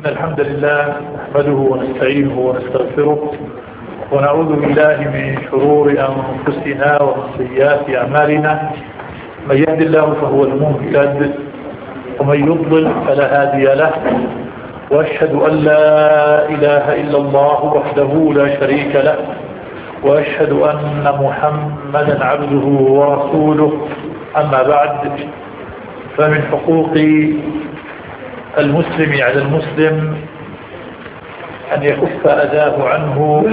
الحمد لله نحمده ونستعينه ونستغفره ونعوذ بالله من شرور أنفسنا ومن سيئات أعمالنا. من يهد الله فهو المهتد ومن يضلل فلا هادي له، وأشهد أن لا إله إلا الله وحده لا شريك له، وأشهد أن محمدا عبده ورسوله. أما بعد، فمن حقوق المسلم على المسلم أن يكف أذاه عنه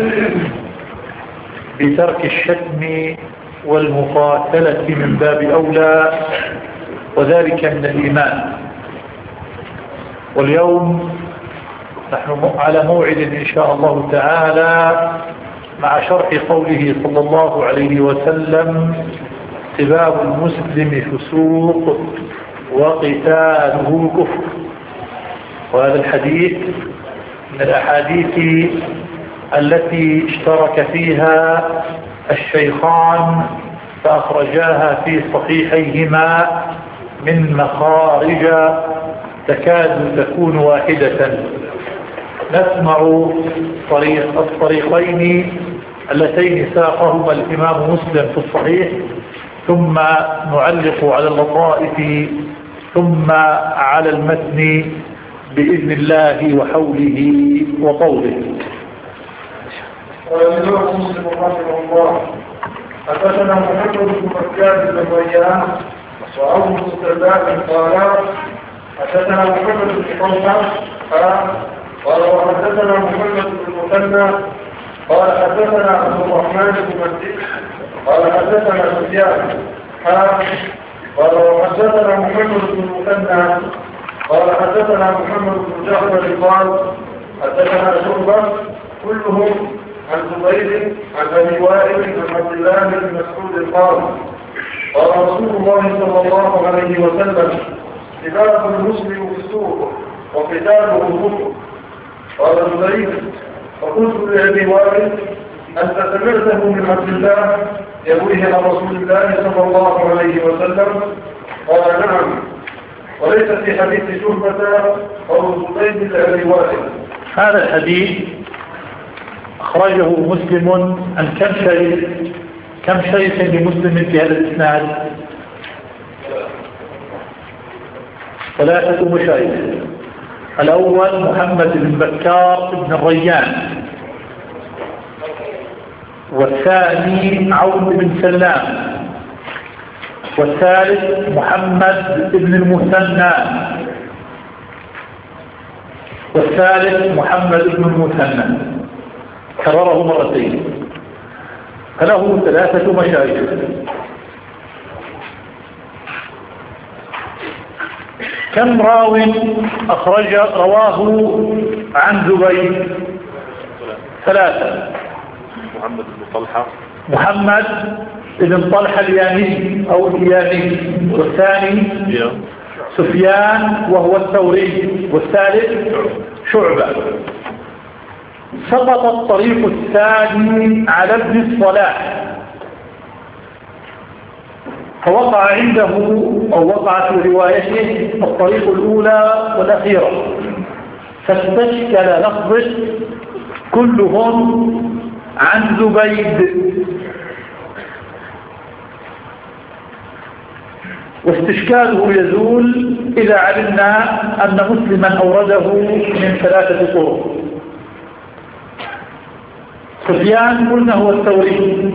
بترك الشتم والمقاتلة من باب أولى، وذلك من الإيمان. واليوم نحن على موعد إن شاء الله تعالى مع شرح قوله صلى الله عليه وسلم: سباب المسلم فسوق وقتاله كفر. وهذا الحديث من الأحاديث التي اشترك فيها الشيخان فأخرجاها في صحيحيهما من مخارج تكاد تكون واحدة. نسمع الطريقين اللتين ساقهما الإمام مسلم في الصحيح، ثم نعلق على اللطائف، ثم على المتن بإذن الله وحوله وطوله. قال الإمام مسلم رحمه الله: حدثنا محمد بن مكان بن ريان وأبو مستعباد قال حدثنا محمد بن طلحة قال وحدثنا محمد بن المثنى قال حدثنا عبد الرحمن بن مهدي قال حدثنا سفيان قال وحدثنا محمد بن المثنى قال حدثنا محمد بن جعفر قال حدثنا شعبة كلهم عن زبير عن ابي وائل عن عبد الله بن مسعود قال قال رسول الله صلى الله عليه وسلم: سباب المسلم فسوق وقتاله كفر. قال زبير: فقلت لابي وائل: انت سمعته من عبد الله يرويه عن رسول الله صلى الله عليه وسلم؟ قال: نعم. وليس في حديث شعبة أو زبيد لأبي وائل. هذا الحديث أخرجه مسلم عن كم شيخ لمسلم في هذا الإسناد؟ 3 مشايخ. الأول محمد بن بكار بن الريان، والثاني عون بن سلام، والثالث محمد بن المثنى، والثالث محمد بن المثنى. كرره مرتين، فله 3 مشايخ. كم راو رواه عن زبير؟ 3. محمد بن طلحة، محمد بن طلحة اليامي أو اليامي، والثاني سفيان وهو الثوري، والثالث شعبة. سقط الطريق الثاني على ابن الصلاح، فوقع عنده أو وقع في روايته الطريق الأولى والأخيرة، فاستشكل لفظه كلهم عن زبيد. واستشكاله يزول إذا علمنا أن مسلما أورده من 3 طرق. سفيان قلنا هو الثوري،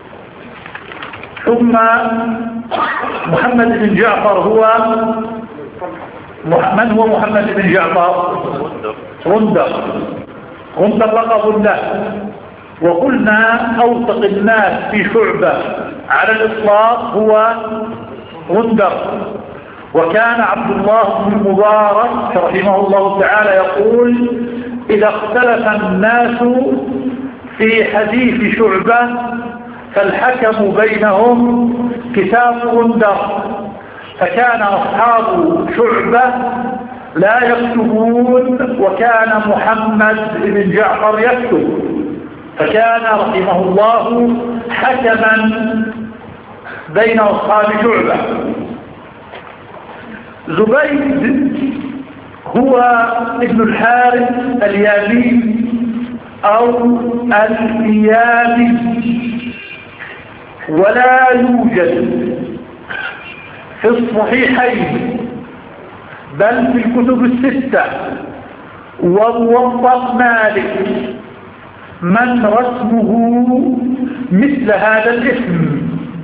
ثم محمد بن جعفر هو من هو محمد بن جعفر؟ غندر لقب له. وقلنا أوثق الناس في شعبة على الإطلاق هو غندر. وكان عبد الله بن المبارك رحمه الله تعالى يقول: إذا اختلف الناس في حديث شعبة فالحكم بينهم كتاب غندر. فكان أصحاب شعبة لا يكتبون، وكان محمد بن جعفر يكتب، فكان رحمه الله حكما بين أصحاب شعبة. زبيد هو ابن الحارث اليامي أو اليامي، ولا يوجد في الصحيحين بل في الكتب الستة وموطأ مالك من رسمه مثل هذا الاسم،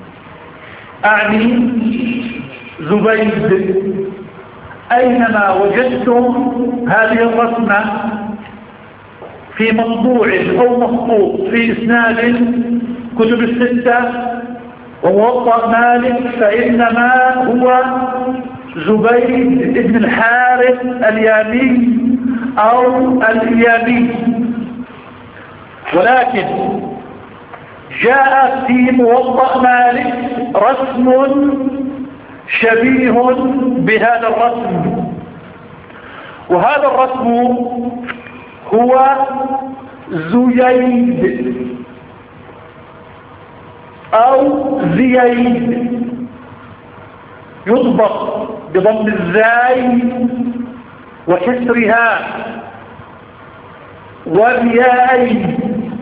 أعني زبيد. أينما وجدتم هذه الرسمة في مطبوع أو مخطوط في إسناد كتب الستة وموطأ مالك فإنما هو زبيد بن الحارث اليامي أو اليامي. ولكن جاء في موطأ مالك رسم شبيه بهذا الرسم، وهذا الرسم هو زييد أو زييد، يضبط بضم الزاي وكسرها والياءين،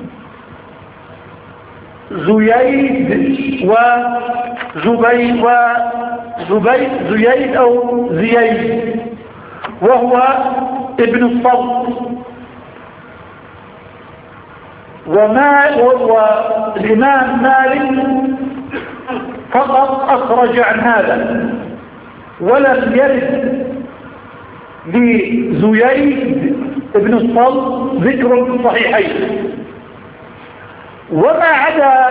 زييد زييد أو زييد، وهو ابن الصلت. والإمام مالك فقط أخرج عن هذا، ولم يرد لزييد ابن الصلت ذكر في الصحيحين. وما عدا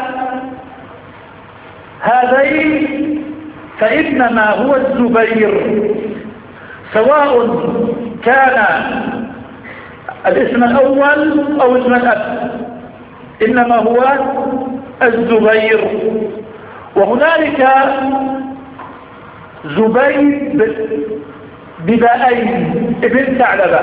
هذين فإنما هو الزبير، سواء كان الاسم الأول أو اسم الأب، إنما هو الزبير. وهنالك زبيد ببائين ابن ثعلبة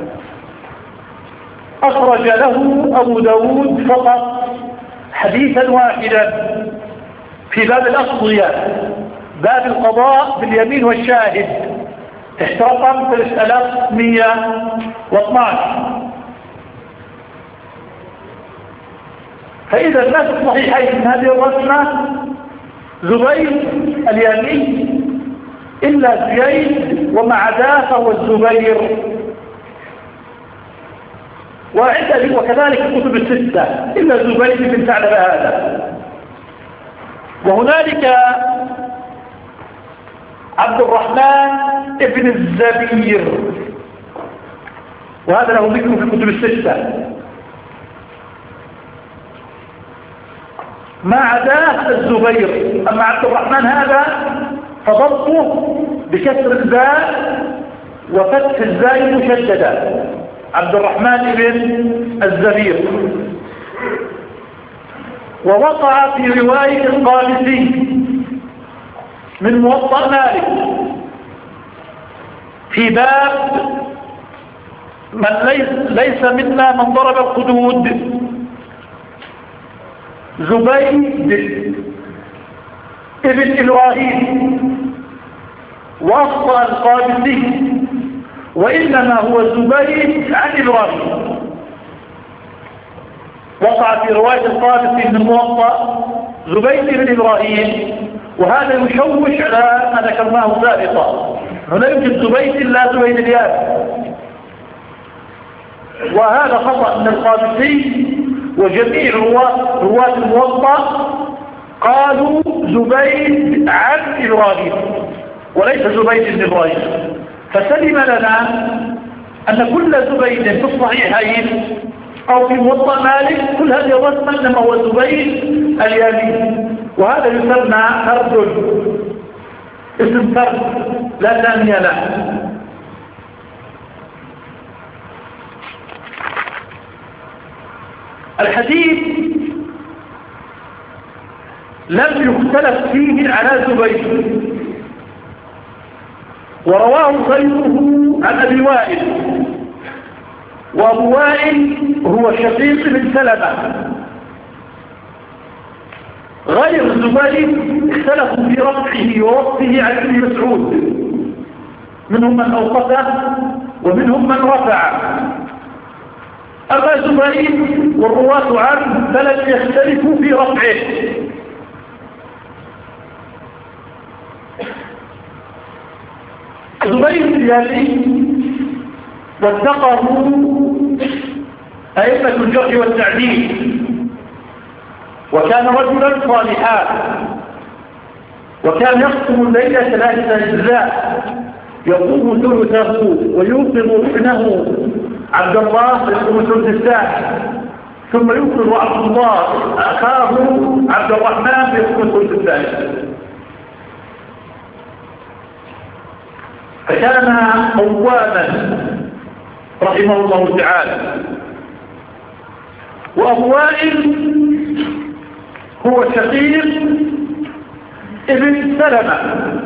أخرج له أبو داود فقط حديثا واحدا في باب الأقضية، باب القضاء باليمين والشاهد، تحت رقم 3112. فإذا ما في الصحيحين من هذه الرسمة زبيد اليمين إلا زييد، ومع ذا فهو الزبير. وكذلك الكتب الستة إلا زبيد بن ثعلبة هذا. وهنالك عبد الرحمن ابن الزبير، وهذا له ذكر في الكتب الستة، ما عدا الزبير. أما عبد الرحمن هذا فضبطه بكسر الزاء وفتح الزاء المشددة، عبد الرحمن بن الزبير. ووقع في رواية القادسي من موطأ مالك في باب من ليس منا من ضرب الخدود، زبيد ابن إبراهيم، وأخطأ القادسي وإنما هو زبيد عن إبراهيم. وقع في رواية القادسي من الموطأ زبيد بن إبراهيم، وهذا يشوش على ما ذكرناه سابقا، هنا يوجد زبيد إلا زبيد الياس، وهذا خطأ من القادسي. وجميع رواة الموطأ قالوا زبيد عن إبراهيم وليس زبيد بن إبراهيم. فسلم لنا أن كل زبيد في الصحيحين أو في موطأ مالك كل هذه الرسمة إنما هو زبيد اليامي، وهذا يسمى فرد، اسم فرد لا ثاني له. الحديث لم يختلف فيه على زبيد، ورواه غيره عن أبي وائل، وأبو وائل هو شقيق بن سلمة. غير زبيد اختلفوا في رفعه ووصفه عن ابن مسعود، منهم من أوقفه ومنهم من رفع. أما زبيد والرواة عنه فلم يختلفوا في رفعه. زبيد اليالي واتقه أئمة الجرح والتعديل، وكان رجلا صالحا، وكان يقسم الليل 3 أجزاء، يقوم ثلثه ويوقظ ابنه عبد الله يقوم ثلث الثاني، ثم يوقظ عبد الله أخاه عبد الرحمن يقوم ثلث الثاني. فكان قواما رحمه الله تعالى. وأبو وائل هو شقيق ابن سلمة.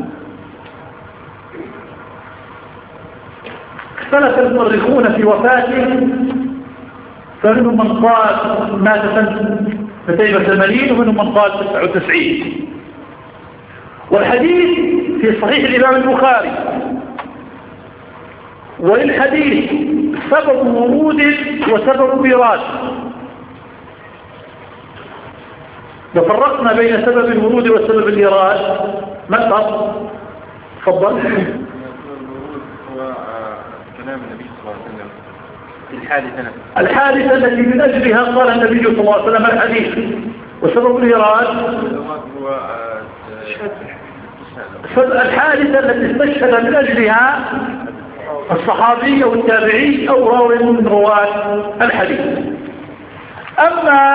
اختلف المؤرخون في وفاته، فمنهم من قال مات سنة 280 ومنهم من قال 99. والحديث في صحيح الإمام البخاري. وللحديث سبب ورود وسبب ميراث. وفرقنا بين سبب الورود وسبب الإيراد. ما الفرق؟ تفضل. هو كلام النبي صلى الله عليه وسلم الحادثة التي من أجلها قال النبي صلى الله عليه وسلم الحديث. وسبب الإيراد هو الحادثة التي استشهد من أجلها الصحابي أو التابعي أو راوي من رواة الحديث. أما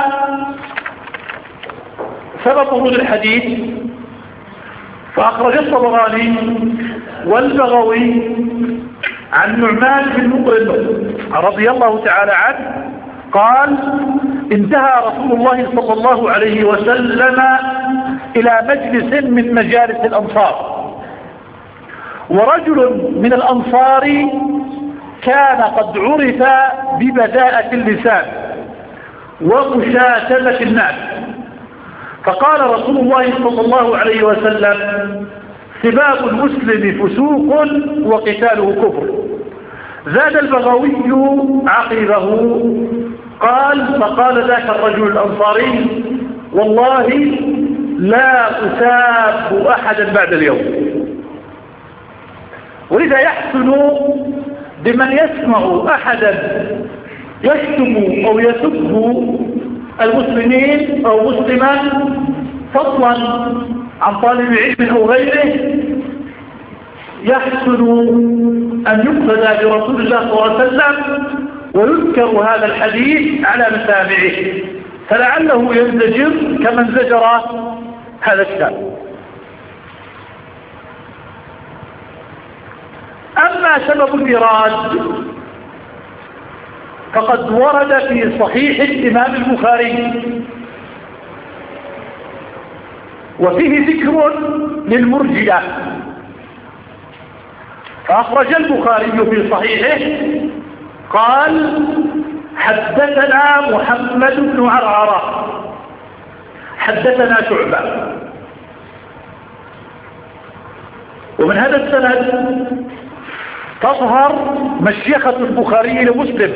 سبب ورود الحديث فأخرج الطبراني والبغوي عن نعمان بن مقرن رضي الله تعالى عنه قال: انتهى رسول الله صلى الله عليه وسلم إلى مجلس من مجالس الأنصار، ورجل من الأنصار كان قد عرف ببذاءة اللسان ومشاتمة الناس، فقال رسول الله صلى الله عليه وسلم: سباب المسلم فسوق وقتاله كفر. زاد البغوي عقبه قال: فقال ذاك الرجل الأنصاري: والله لا أساب أحدا بعد اليوم. ولذا يحسن بمن يسمع أحدا يشتم أو يسب المسلمين أو مسلما فضلا عن طالب علم أو غيره، يحسن أن يقتدى برسول الله صلى الله عليه وسلم ويذكر هذا الحديث على مسامعه، فلعله ينزجر كما انزجر هذا الشاب. أما سبب الإيراد فقد ورد في صحيح الإمام البخاري، وفيه ذكر للمرجئة. فأخرج البخاري في صحيحه قال: حدثنا محمد بن عرعرة حدثنا شعبة. ومن هذا السند تظهر مشيخة البخاري لمسلم،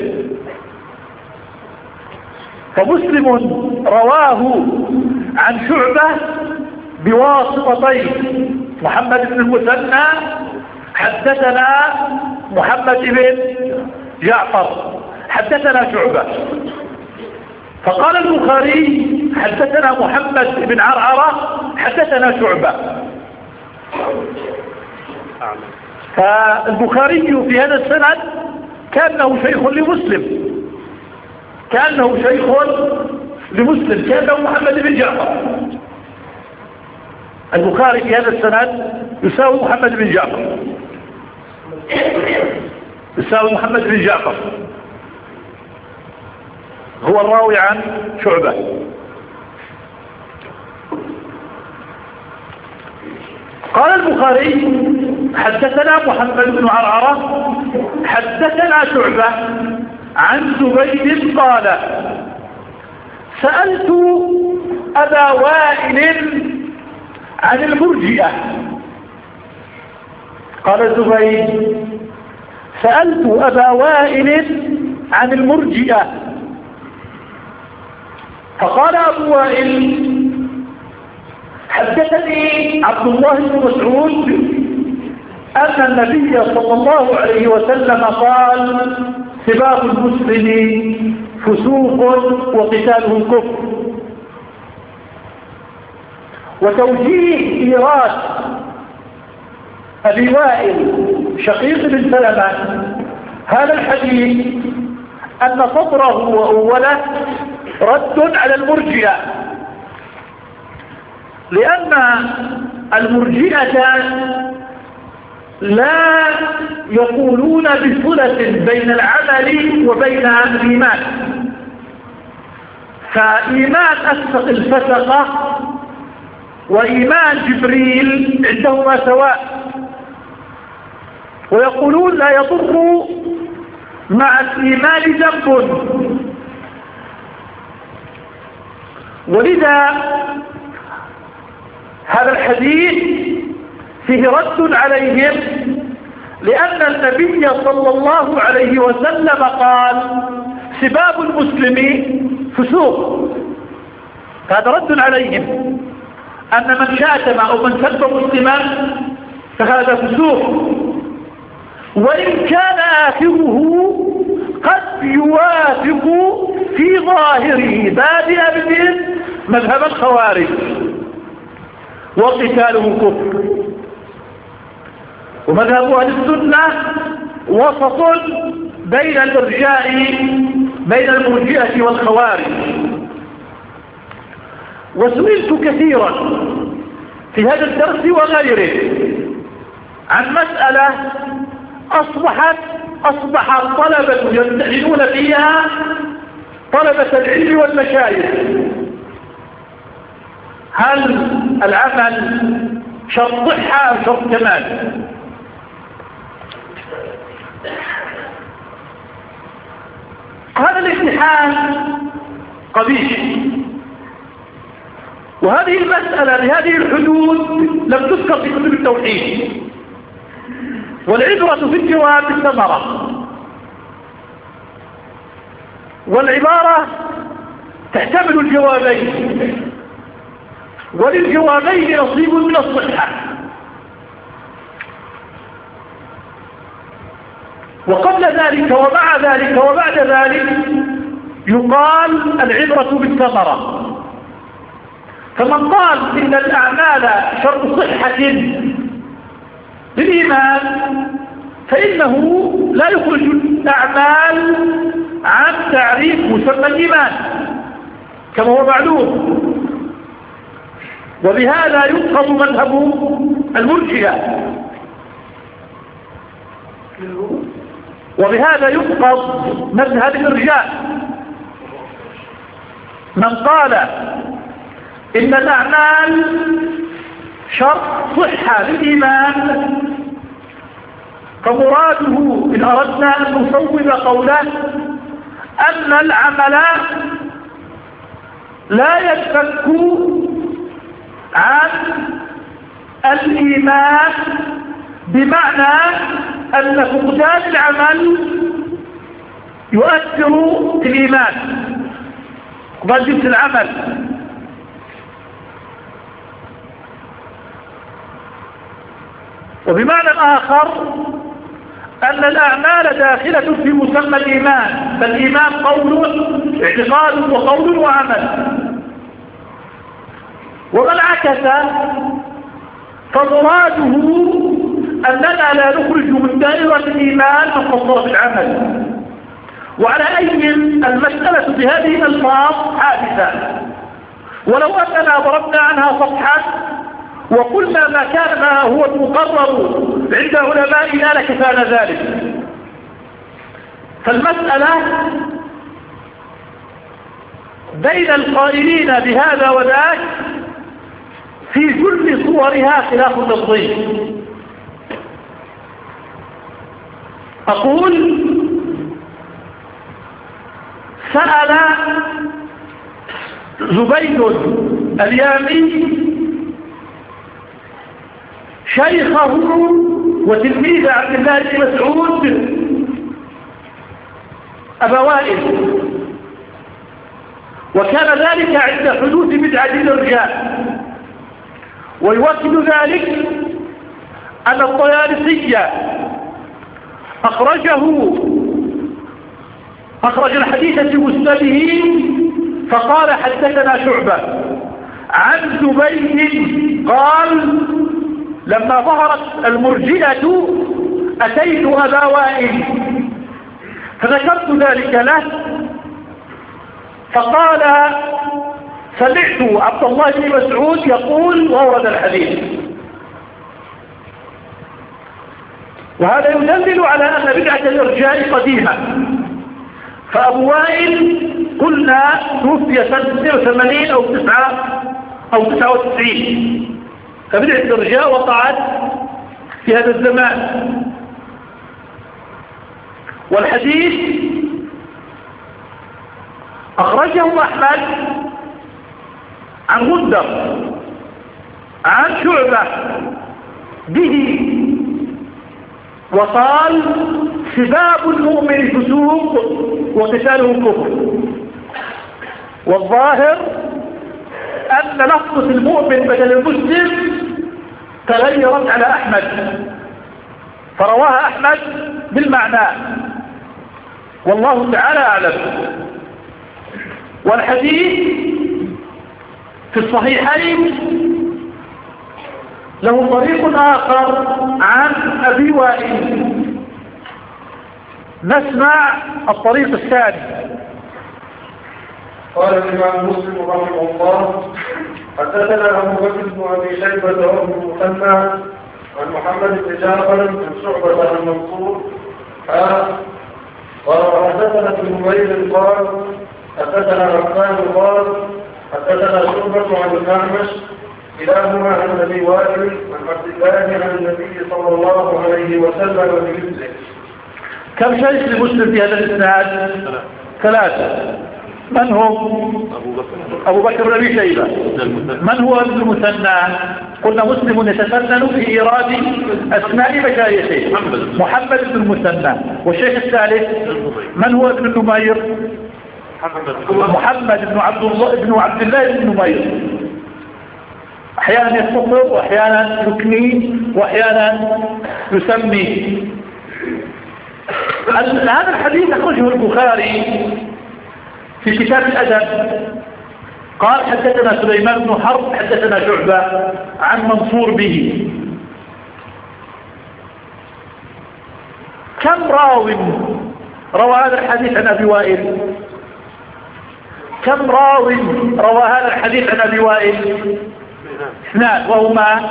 فمسلم رواه عن شعبة بواسطتين: محمد بن المثنى حدثنا محمد بن جعفر حدثنا شعبة. فقال البخاري: حدثنا محمد بن عرعرة حدثنا شعبة. فالبخاري في هذا السند كأنه شيخ لمسلم، كأنه محمد بن جعفر. البخاري في هذا السند يساوي محمد بن جعفر، هو الراوي عن شعبة. قال البخاري: حدثنا محمد بن عرعرة حدثنا شعبة عن زبيد قال: سألت أبا وائل عن المرجئة. قال زبيد: سألت أبا وائل عن المرجئة، فقال أبو وائل: حدثني عبد الله بن مسعود أن النبي صلى الله عليه وسلم قال: سباب المسلم فسوق وقتاله كفر. وتوجيه إيراد أبي وائل شقيق بن سلمة هذا الحديث أن صدره وأوله رد على المرجئة، لأن المرجئة لا يقولون بصلة بين العمل وبين الإيمان، فإيمان أسفق الفسقة وإيمان جبريل عندهما سواء، ويقولون لا يضر مع الإيمان ذنب. ولذا هذا الحديث فيه رد عليهم، لأن النبي صلى الله عليه وسلم قال: سباب المسلم فسوق. هذا رد عليهم أن من شاتم أو من سب مسلما فهذا فسوق، وإن كان آخره قد يوافق في ظاهره بادئ من مذهب الخوارج، وقتاله كفر. ومذهب أهل السنة وسط بين الإرجاء بين المرجئة والخوارج. وسئلت كثيرا في هذا الدرس وغيره عن مسألة أصبح الطلبة يمتحنون فيها طلبة العلم والمشايخ: هل العمل شرط صحة أم شرط كمال؟ هذا الامتحان قبيح، وهذه المسألة بهذه الحدود لم تذكر في كتب التوحيد، والعبرة في الجواب بالثمرة، والعبارة تحتمل الجوابين، وللجوابين نصيب من الصحة. وقبل ذلك ومع ذلك وبعد ذلك يقال العبرة بالثمرة. فمن قال إن الأعمال شرط صحة للإيمان فإنه لا يخرج الأعمال عن تعريف مسمى الإيمان كما هو معلوم. وبهذا ينقض مذهب المرجئة، وبهذا ينقض مذهب الإرجاء. من قال إن الأعمال شرط صحة للإيمان فمراده إن أردنا أن نصوب قوله أن العمل لا ينفك عن الإيمان، بمعنى أن فقدان العمل يؤثر في الإيمان، فقدان جنس العمل. وبمعنى آخر أن الأعمال داخلة في مسمى الإيمان، فالإيمان قول اعتقاد وقول وعمل. ومن عكس فمراده أننا لا نخرج من دائرة الإيمان من قصر العمل. وعلى أي المسألة بهذه الألفاظ حادثة، ولو أننا ضربنا عنها صفحا وقلنا ما هو المقرر عند علمائنا لكفانا ذلك. فالمسألة بين القائلين بهذا وذاك في كل صورها خلاف لفظي. أقول: سأل زبيد اليامي شيخه وتلميذ عبد الله بن مسعود أبا وائل، وكان ذلك عند حدوث بدعة الإرجاء. ويؤكد ذلك أن الطيالسي أخرج الحديث في مسنده فقال حدثنا شعبة عن زبيد قال لما ظهرت المرجئة أتيت أبا وائل فذكرت ذلك له فقال سمعت عبد الله بن مسعود يقول وورد الحديث. وهذا يدلل على أن بدعة الإرجاء قديمة. فأبو وائل قلنا توفي سنة 82 أو 99، فبدعة الإرجاء وقعت في هذا الزمان. والحديث أخرجه أحمد عن غندر عن شعبة به وقال سباب المؤمن فسوق وقتاله كفر. والظاهر أن لفظة المؤمن بدل المسلم تغيرت على أحمد فرواها أحمد بالمعنى، والله تعالى أعلم. والحديث في الصحيحين له طريق آخر عن أبي وائل. نسمع الطريق الثاني. قال الإمام مسلم رحمه الله حدثنا أبو بكر بن أبي شيبة وابن المثنى عن محمد بن جعفر عن شعبة عن منصور قال وحدثنا ابن نمير قال حدثنا رحمن قال حدثنا شعبة عن الأعمش كلاهما عن أبي وائل عن عبد الله عن النبي صلى الله عليه وسلم بمثله. كم شيخ لمسلم في هذا الإسناد؟ ثلاثة. من هم؟ أبو بكر بن أبي شيبة. من هو ابن المثنى؟ قلنا مسلم يتفنن في إيراد أسماء مشايخه. محمد بن المثنى. والشيخ الثالث من هو ابن النمير؟ محمد بن عبد الله بن نمير. أحيانا يختصر وأحيانا يكني وأحيانا يسمي. هذا الحديث أخرجه البخاري في كتاب الأدب قال حدثنا سليمان بن حرب حدثنا شعبة عن منصور به. كم راوي روى هذا الحديث عن أبي وائل؟ كم راوي روى هذا الحديث عن أبي وائل؟ اثنان وهما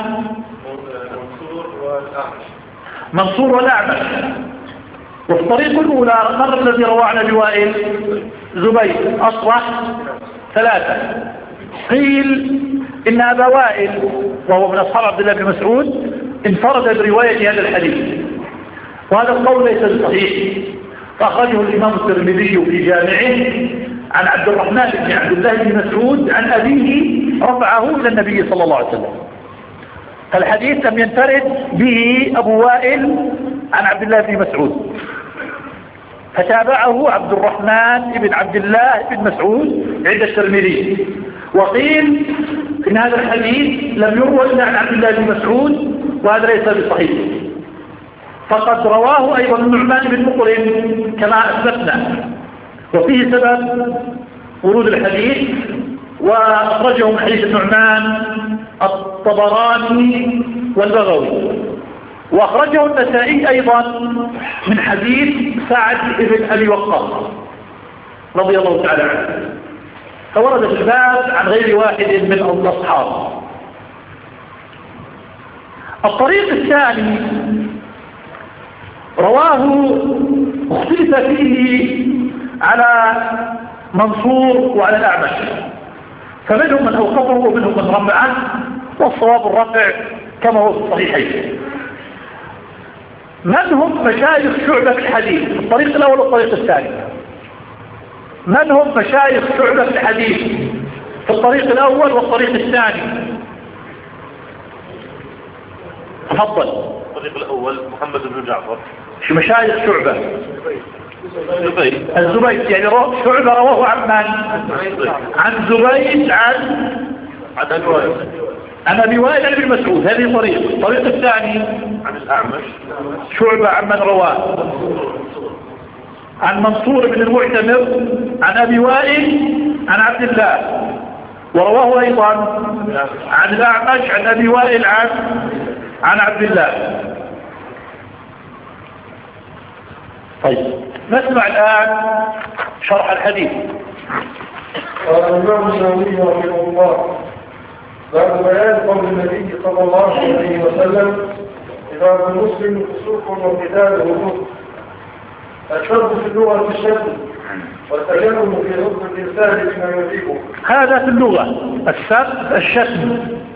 منصور والأعمش. وفي الطريق الأولى مر الذي روى عن أبي وائل زبيد أصبح ثلاثة. قيل إن أبا وائل وهو من أصحاب عبد الله بن مسعود انفرد برواية هذا الحديث، وهذا القول ليس بصحيح. فأخرجه الإمام الترمذي في جامعه عن عبد الرحمن بن عبد الله بن مسعود عن أبيه رفعه إلى النبي صلى الله عليه وسلم. فالحديث لم ينفرد به أبو وائل عن عبد الله بن مسعود، فتابعه عبد الرحمن بن عبد الله بن مسعود عند الترمذي. وقيل إن هذا الحديث لم يروى إلا عن عبد الله بن مسعود، وهذا ليس بصحيح. فقد رواه أيضا النعمان بن مقرن كما أثبتنا، وفيه سبب ورود الحديث. وأخرجه من حديث النعمان الطبراني والبغوي، وأخرجه النسائي أيضا من حديث سعد بن أبي وقاص رضي الله تعالى عنه. فورد في الباب عن غير واحد من الأصحاب. الطريق الثاني رواه اختلف فيه على منصور وعلى الأعمش، فمنهم من أوقفه ومنهم من رفعه، والصواب الرفع كما هو في الصحيحين. من هم مشايخ شعبة في الحديث في الطريق الأول والطريق الثاني؟ من هم مشايخ شعبة في الحديث في الطريق الأول والطريق الثاني؟ تفضل. الطريق الأول محمد بن جعفر. مشايخ شعبة الزبيد يعني شعبة رواه عن من؟ عن زبيد عن أبي وائل عن ابن مسعود. هذه طريق الثاني عن الأعمش شعبة عن من رواه عن منصور بن المعتمر عن أبي وائل عن عبد الله، ورواه أيضا عن الأعمش عن أبي وائل عن عبد الله. طيب نسمع الآن شرح الحديث. قال الإمام النووي رحمه الله: بعد بيان قول النبي صلى الله عليه وسلم: إذا المسلم فسوق وقتال هدوء. الشرط في اللغة الشد والتجنب في حكم الإنسان بما يجيبه. هذا في اللغة السب الشتم.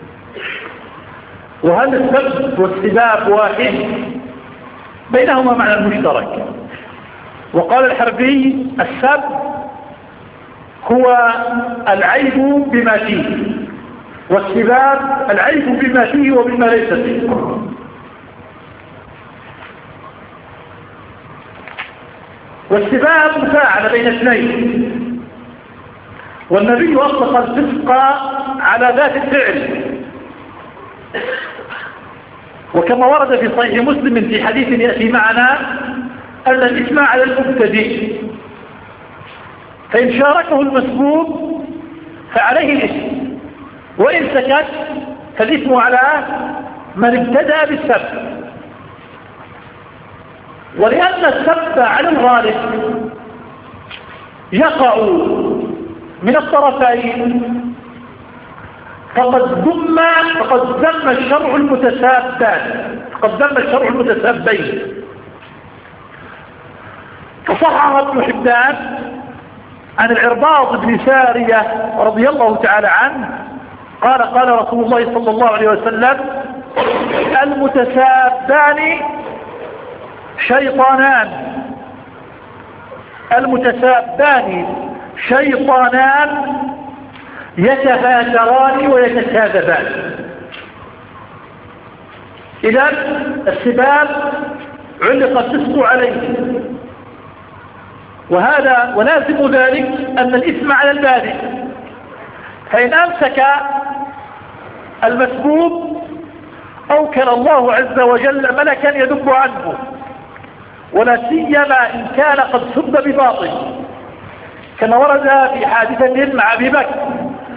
وهل السب والسباب واحد؟ بينهما معنى مشترك. وقال الحربي: السب هو العيب بما فيه، والسباب العيب بما فيه وبما ليس فيه. والسباب مفاعل بين اثنين، والنبي أطلق الفسق على ذات الفعل، وكما ورد في صحيح مسلم في حديث يأتي معنا أن الإثم على المبتدئ، فإن شاركه المسبوب فعليه الإثم، وإن سكت فالإثم على من ابتدأ بالسب. ولأن السب على الغالب يقع من الطرفين، فقد ذم الشرع المتسابين. فصحح ابن حبان عن العرباض بن سارية رضي الله تعالى عنه قال: قال رسول الله صلى الله عليه وسلم: المتسابان شيطانان يتفاكران ويتكاذبان. إذا السباب علق الفسق عليه، وهذا ولازم ذلك أن الإثم على البادئ، فإن أمسك المسبوب أوكل الله عز وجل ملكا يذب عنه، ولا سيما إن كان قد سب بباطل، كما ورد في حادثة مع أبي بكر.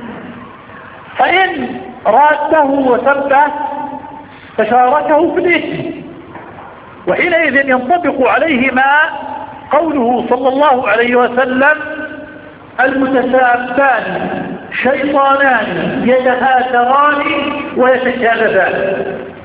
فإن راده وسبه فشاركه في الإثم، وحينئذ ينطبق عليه ما قوله صلى الله عليه وسلم: المتسابان شيطانان يتهاتران ويتكاذبان.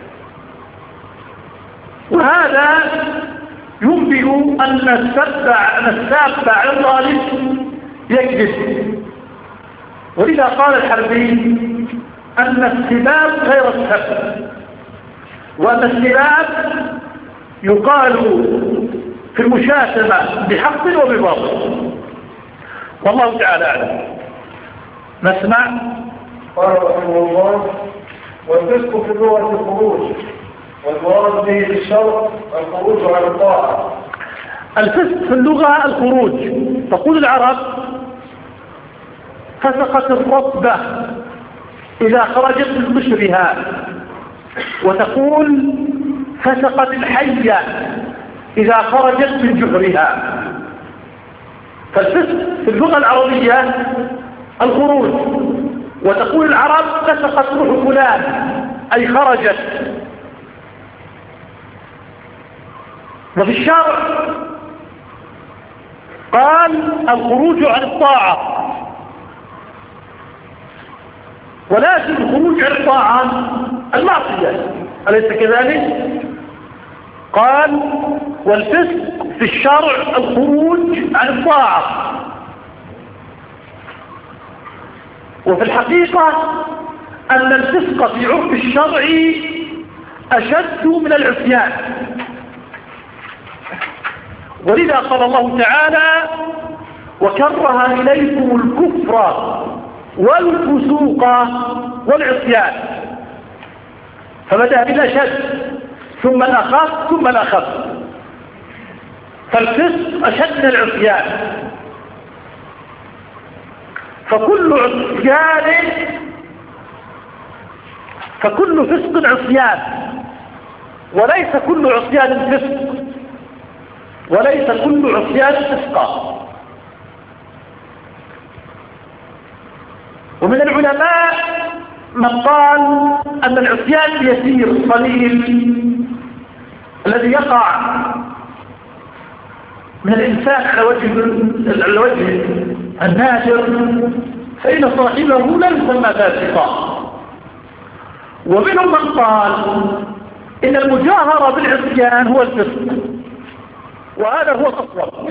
وهذا ينبئ أن الساب على الغالب يكذب. ولذا قال الحربي أن السباب غير السب، وأن السباب يقال في المشاتمة بحق وبباطل، والله تعالى أعلم. نسمع. قال رحمه الله: والفسق في اللغة الخروج، والمراد به في الشرع الخروج عن الطاعة. الفسق في اللغة الخروج. تقول العرب: فسقت الرطبة إذا خرجت من قشرها، وتقول: فسقت الحية إذا خرجت من جحرها. فالفسق في اللغة العربية الخروج. وتقول العرب: فسقت روح فلان أي خرجت. وفي الشرع قال: الخروج عن الطاعة. ولكن الخروج عن الطاعة المعصية، أليس كذلك؟ قال: والفسق في الشرع الخروج عن الطاعة. وفي الحقيقة أن الفسق في عرف الشرع أشد من العصيان. ولذا قال الله تعالى: وكره إليكم الكفر والفسوق والعصيان. فبدأ بالأشد ثم الأخف ثم الأخف. فالفسق أشد من العصيان، فكل فسق عصيان، وليس كل عصيان فسق، وليس كل عصيان فسقا. ومن العلماء من قال أن العصيان اليسير القليل الذي يقع من الإنسان على وجه النادر فإن صاحبه لا يسمى فاسقا. ومنهم من قال إن المجاهرة بالعصيان هو الفسق، وهذا هو الأصوب.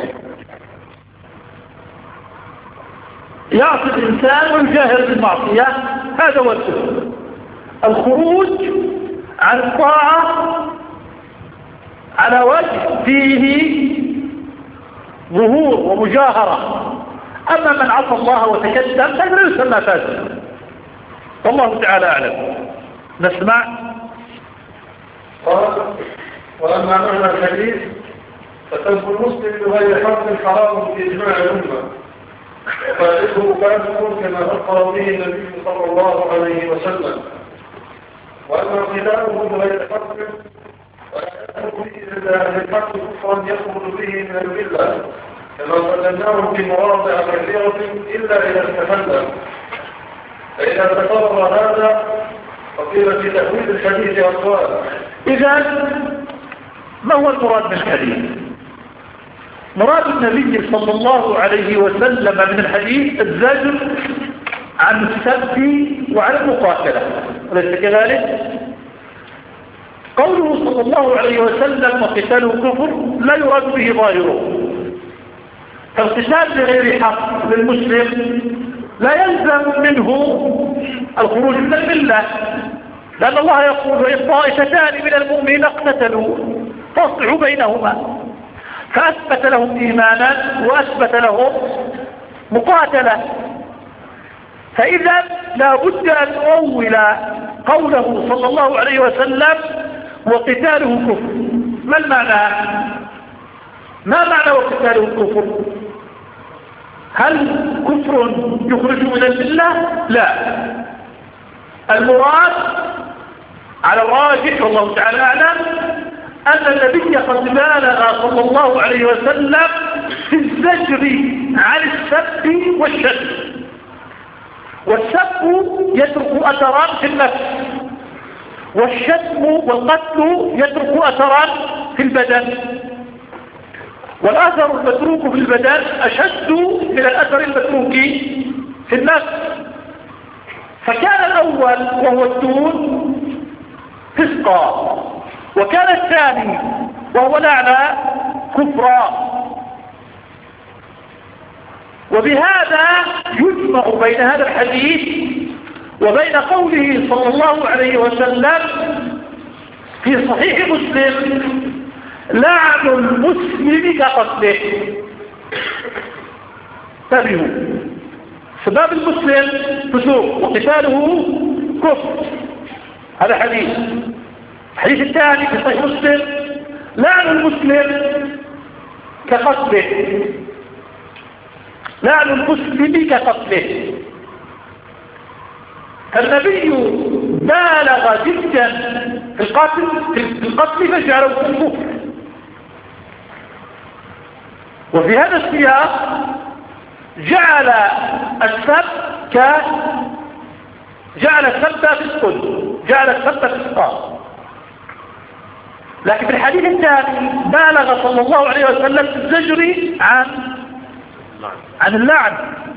يعصي الإنسان ويجاهر بالمعصية، هذا هو الفسق. الخروج عن الطاعة على وجه فيه ظهور ومجاهرة. أما من عصى الله وتكلم فلا يسمى فاسقا، والله تعالى أعلم. نسمع. قال: وأما معنى الحديث فسب المسلم بغير حق حرام في إجماع الأمة، وفارقه فاسق كما أخبر به النبي صلى الله عليه وسلم. وأما قتاله بغير حق ولا يكون به إلا أهل الحق كفرا يخرج به من الملة، كما قدمناه في مواضع كثيرة إلا إذا استحل. فإذا تقرر هذا فقيل في تأويل الحديث أقوال. إذا ما هو المراد من الحديث؟ مراد النبي صلى الله عليه وسلم من الحديث الزجر عن السب وعن المقاتلة، أليس كذلك؟ قوله صلى الله عليه وسلم وقتاله كفر لا يراد به ظاهره، فالقتال بغير حق للمسلم لا يلزم منه الخروج من الملة، لأن الله يقول: وإن طائفتان من المؤمنين اقتتلوا فاصلحوا بينهما، فأثبت لهم إيمانا وأثبت لهم مقاتلة. فإذا لا بد أن نؤول قوله صلى الله عليه وسلم وقتاله كفر. ما المعنى؟ ما معنى وقتاله كفر؟ هل كفر يخرج من الملة؟ لا، المراد على الراجح والله تعالى أعلم أن النبي قد بالغ صلى الله عليه وسلم في الزجر عن السب والشتم. والسب يترك أثرا في النفس، والشتم والقتل يترك أثرا في البدن، والأثر المتروك في البدن أشد من الأثر المتروك في النفس. فكان الأول وهو الدون فسقا، وكان الثاني وهو الأعلى كفرا. وبهذا يجمع بين هذا الحديث وبين قوله صلى الله عليه وسلم في صحيح مسلم: لعن المسلم كقتله. انتبهوا، سباب المسلم فسوق وقتاله كفر، هذا حديث. الحديث الثاني في صحيح مسلم: لعن المسلم كقتله، لعن المسلم كقتله. فالنبي بالغ جدا في القتل فجعله كفر. وفي هذا السياق جعل السب فسقا. لكن في الحديث الثاني بالغ صلى الله عليه وسلم في الزجر عن اللعن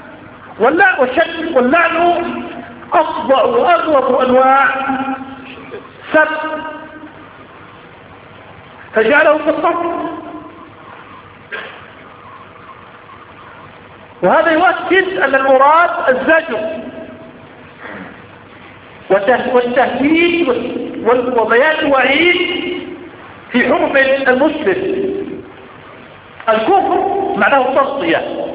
واللعن أفظع وأغلظ أنواع سب، فجعله في الصف. وهذا يؤكد أن المراد الزجر والتهديد وبيان الوعيد في حكم المسلم. الكفر معناه التغطية،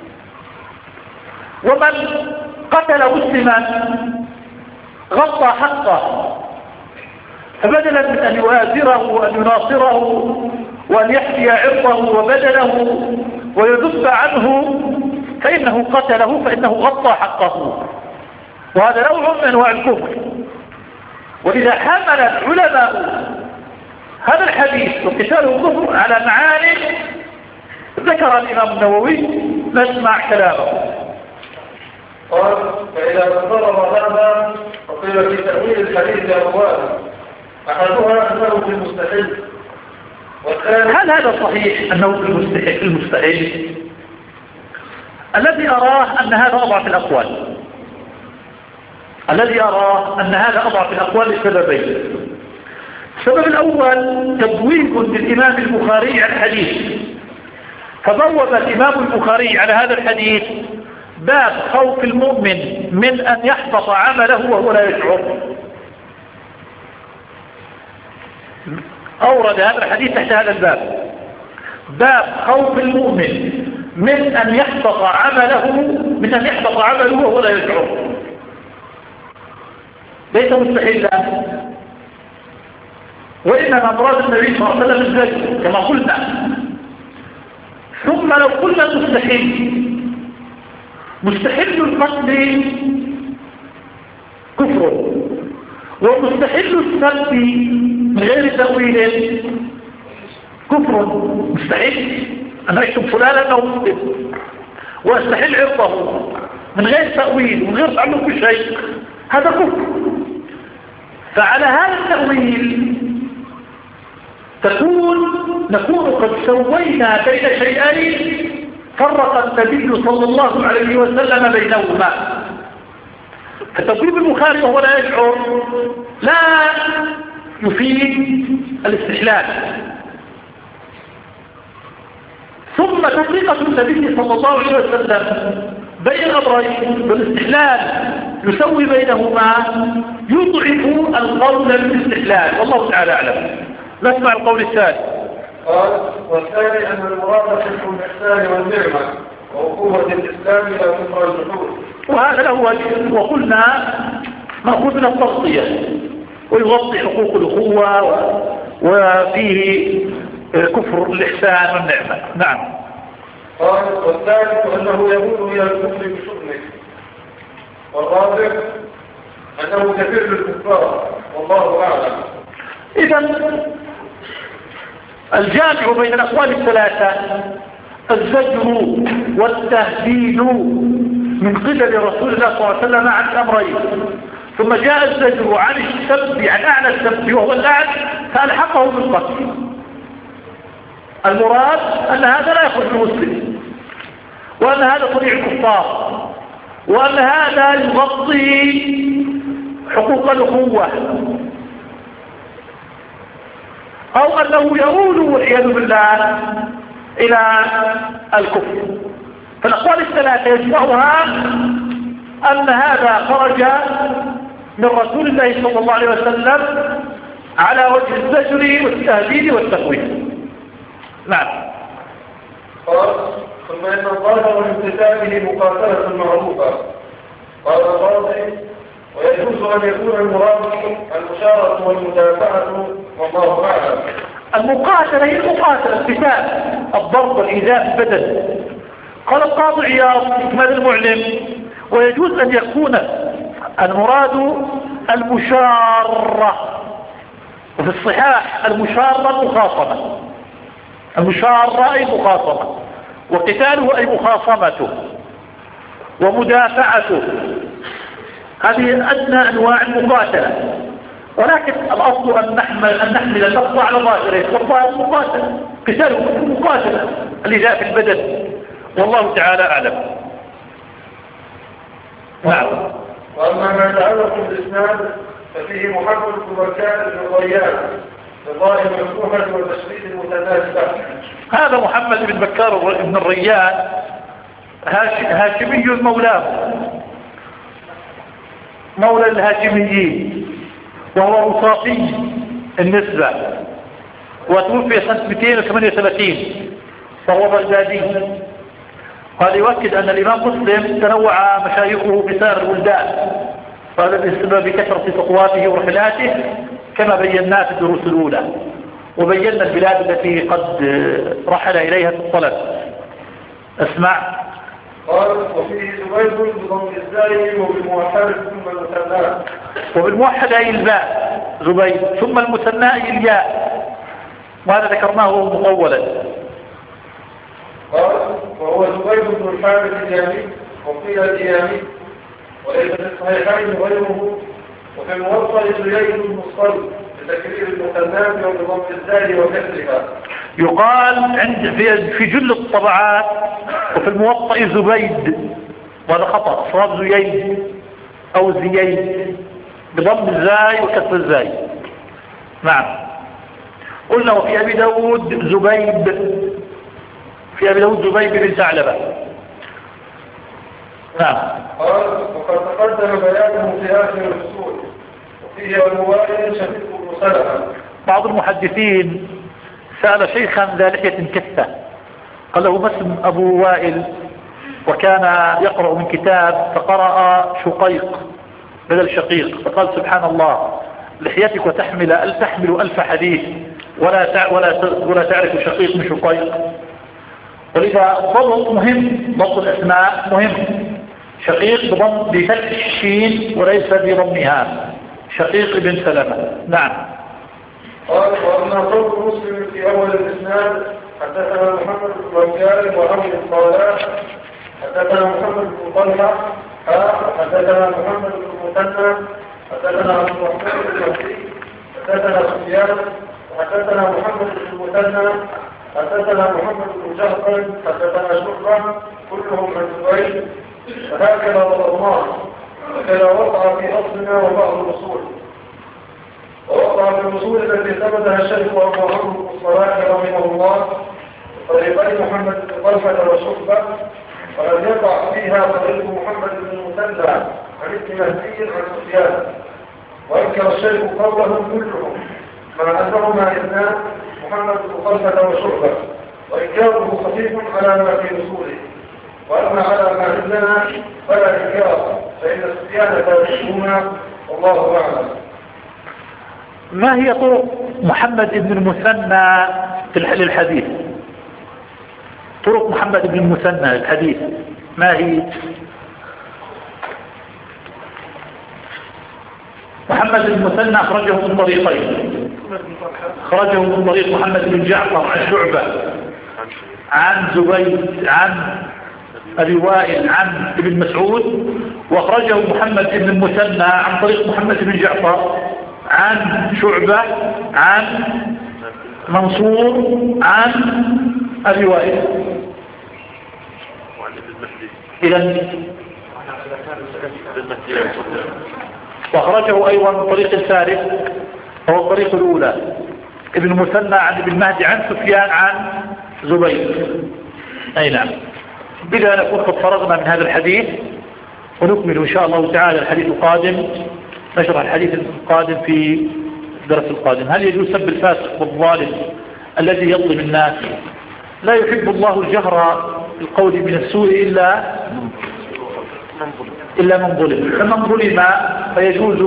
ومن قتل مسلما غطى حقه، فبدلا من أن يؤازره وأن يناصره وأن يحمي عرضه وبدنه ويذب عنه فإنه قتله، فإنه غطى حقه، وهذا نوع من أنواع الكفر. وإذا حمل العلماء هذا الحديث وقتاله الكفر على معاني ذكر الإمام النووي نسمع كلامه. قال: فإذا تضرر هذا فقيل في تأويل الحديث أقوال، أحدها أنه في المستحيل، هل هذا صحيح أنه في المستحيل؟ الذي أراه أن هذا أضعف الأقوال، لسببين. السبب الأول تبويب للإمام البخاري على الحديث، فبوب الإمام البخاري على هذا الحديث باب خوف المؤمن من أن يحبط عمله وهو لا يشعر. أورد هذا الحديث تحت هذا الباب، باب خوف المؤمن من أن يحبط عمله وهو لا يشعر. ليس مستحيلا، وإنما مراد النبي صلى الله عليه وسلم الزجر كما قلنا. ثم لو قلنا مستحيل القتل كفر، ومستحيل السلب من غير تأويل كفر. مستحيل أن أكتب فلانا أنه مسلم وأستحيل عرضه من غير تأويل ومن غير تعلق بشيء، هذا كفر. فعلى هذا التأويل نكون قد سوينا بين شيئين فرق النبي صلى الله عليه وسلم بينهما. فتبويب البخاري وهو لا يشعر لا يفيد الاستحلال، ثم تفرقة النبي صلى الله عليه وسلم بين الأمرين بالاستحلال يسوي بينهما، يضعف القول بالاستحلال، والله تعالى أعلم. نسمع القول الثاني. قال: والثاني أن المراد شرك الإحسان والنعمة وأخوة الإسلام لا كفر الجحود. وهذا له وجه، وقلنا مأخوذ من التغطية، ويغطي حقوق الأخوة وفيه كفر الإحسان والنعمة. نعم. قال: والثالث أنه يمول إلى الكفر بشؤمه، والرابع أنه كفر للكفار، والله أعلم. إذن الجامع بين الأقوال الثلاثة الزجر والتهديد من قبل رسول الله صلى الله عليه وسلم عن الأمرين، ثم جاء الزجر عن السب، عن أعلى السب وهو اللعن، فألحقه بالقتل. المراد أن هذا لا يخرج المسلم، وأن هذا طريق الكفار، وأن هذا يغطي حقوق الأخوة، أو أنه يؤول والعياذ بالله إلى الكفر. فالأقوال الثلاثة يجمعها أن هذا خرج من رسول الله صلى الله عليه وسلم على وجه الزجر والتهديد والتخويف. نعم. قال: ثم إن الظاهر من كتابه مقاتلة معروفة. قال القاضي: ويجوز أن يكون المراد المشارة والمدافعة، والله أعلم. المقاتلة هي المقاتلة، القتال، الضرب والإيذاء بالبدن. قال القاضي عياض في إكمال المعلم: ويجوز أن يكون المراد المشارة، وفي الصحاح المشارة مخاصمة، المشارة أي مخاصمة، وقتاله أي مخاصمته ومدافعته، هذه أدنى أنواع المقاتلة. ولكن الأصل أن نحمل اللفظ على ظاهره، والظاهر مقاتلة، قتاله مقاتلة، الإيذاء في البدن، والله تعالى أعلم. نعم. وأما ما يتعلق بالإسناد ففيه محمد بن بكار بن الريان بظاهر المفتوحة والتشريف المتناسبة. هذا محمد بن بكار بن الريان هاشمي مولاه، مولى الهاشميين، وهو رصافي النسبة، وتوفي سنة 238، فهو بغدادي. قال يؤكد أن الإمام مسلم تنوع مشايخه بسائر البلدان، وهذا بسبب كثرة خطواته ورحلاته كما بيناه في الدروس الأولى. وبينا البلاد التي قد رحل إليها في الطلب. أسمع. قال وفيه زبيد بضم الزاي وبالموحد ثم المثنى. وبالموحد أي الباء زبيد ثم المثنى أي الياء، وهذا ذكرناه مطولا. قال وهو زبيد بن الحارث اليامي وقيل اليامي، وليس في الصحيحين غيره. وفي الموصل زبيد المصطل بتكرير المثنى وبضم الزاي وكسرها. يقال في جل الطبعات وفي الموطأ زبيد، وهذا خطأ، صواب زييد أو زييد بضم الزاي وكسر الزاي. نعم. قلنا وفي أبي داود زبيب، في أبي داود زبيب بن ثعلبة. نعم. قال وقد تقدم بيانه في آخر الفصول، وفيه والموالي شفيق بن سلمة. بعض المحدثين سأل شيخا ذا لحية كثة قال له ما اسم أبو وائل، وكان يقرأ من كتاب فقرأ شقيق بدل شقيق، فقال سبحان الله لحيتك وتحمل ألف حديث ولا تعرف شقيق من شقيق. ولذا الضبط مهم، ضبط الأسماء مهم. شقيق بفتح الشين وليس بضمها، شقيق بن سلمة. نعم. قال وأما صوت مسلم في أول الإسناد حدثنا محمد بن وكال وعمر الصلاح حدثنا محمد بن طلحة حدثنا محمد بن مثنى حدثنا عبد الرحمن بن مهدي حدثنا سفيان حدثنا محمد بن مثنى حدثنا محمد بن جعفر حدثنا شعبة كلهم عن زبيد. فهكذا وضعناه، وكذا وقع في أصلنا وبعض الأصول. ووقع في الأصول التي ثبتها الشيخ أبو عمرو بن الصلاح رحمه الله طريقي محمد بن طلحة وشعبة، ولم يقع فيها طريق محمد بن المثنى عن ابن مهدي عن سفيان. وأنكر الشيخ قولهم كلهم مع أنهما اثنان محمد بن طلحة وشعبة، وإنكاره خفيف على ما في أصوله. وأما على ما عندنا فلا إنكار، فإن سفيان تابعهما والله أعلم. ما هي طرق محمد بن المثنى للحديث؟ طرق محمد بن المثنى للحديث ما هي؟ محمد بن المثنى أخرجه من طريقين، أخرجه من طريق محمد بن جعفر عن شعبة عن زبيد عن أبي وائل عن ابن مسعود، وأخرجه محمد بن المثنى عن طريق محمد بن جعفر عن شعبة عن منصور عن أبي وائل. إذن وأخرجه أيضا من طريق الثالث وهو الطريق الأولى ابن مثنى عن ابن مهدي عن سفيان عن زبيد. أي نعم. بلا نكون قد فرغنا من هذا الحديث، ونكمل إن شاء الله تعالى الحديث القادم، نشرح الحديث القادم في الدرس القادم. هل يجوز سب الفاسق والظالم الذي يظلم الناس؟ لا يحب الله الجهر بالقول من السوء إلا من ظلم. فمن ظلم فيجوز